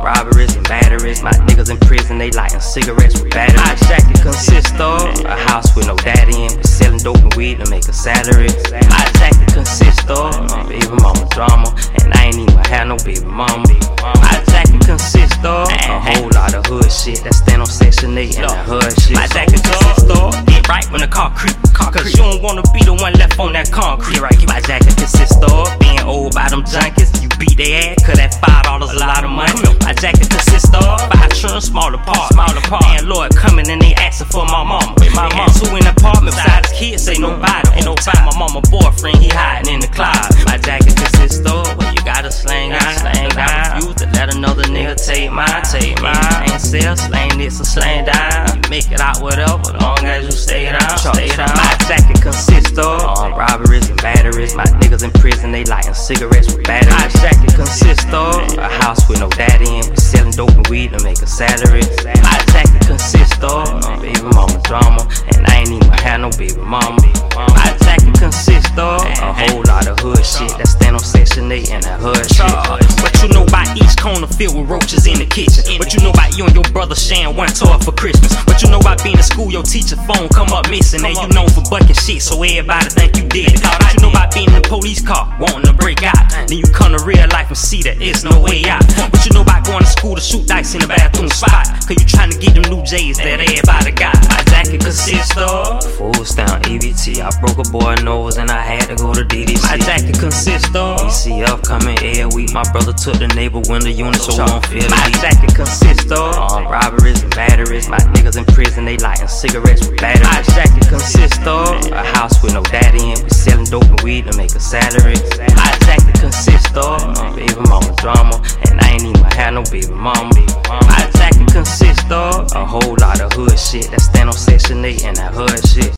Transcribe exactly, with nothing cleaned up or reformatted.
robberies and batteries. My niggas in prison, they lighting cigarettes with batteries. My jacket consists of a house with no daddy in, selling dope and weed to make a salary. My jacket consists of uh, baby mama drama, and I ain't even had no baby mama. My jacket consists of a whole lot of hood shit that stand on Section eight and the hood shit. My jacket consists of get right when the car creep, cause you don't wanna be the one left on that concrete. Right? My jacket consists of being old by them junkies. You beat their ass, cause that five dollars a lot of money. My jacket consists of five children, smaller part, smaller part. Landlord coming and they asking for my mama. With my mom, two in the apartment beside his kids, say nobody. Ain't no time. My mama boyfriend, he hiding in the closet. My jacket consists of well, you gotta slang out, slang down. I refuse to let another nigga take mine, take mine. Ain't sell, slang this or slang down. You make it out whatever, long as you stay down, stay down. My jacket consists of armed robberies and batteries. My niggas in prison, they lighting cigarettes with batteries. My jacket consists of a house with no daddy in, we selling dope and weed to make a salary. My jacket consists of uh, baby mama drama, and I ain't even had no baby mama. My jacket consists of a whole lot of hood shit that stand on Section eight and that hood shit. What you know about each corner filled with roaches in the kitchen? What you know about you and your brother sharing one toy for Christmas? What you know about being in school, your teacher phone come up missing, and you known for bucking shit, so everybody think you did it. What you know about being in the police car, wanting to break out, then you come to real life and see that it's no way out. What you know about going to school to shoot dice in the bathroom spot, cause you trying to get them new J's that everybody got. My jacket consists of Fools down E B T, I broke a boy nose and I had to go to D D C. My jacket consists of E C F coming every week. My brother took the neighbor window unit so I won't feel it. My jacket consists of armed robberies and batteries. My niggas in prison, they lighting cigarettes with batteries. My jacket consists of a house with no daddy in, we selling dope and weed to make a salary. My jacket consists of uh, baby mama drama, and I ain't even had no baby mama. My jacket consists of a whole lot of hood shit that stand on Section eight and that hood shit.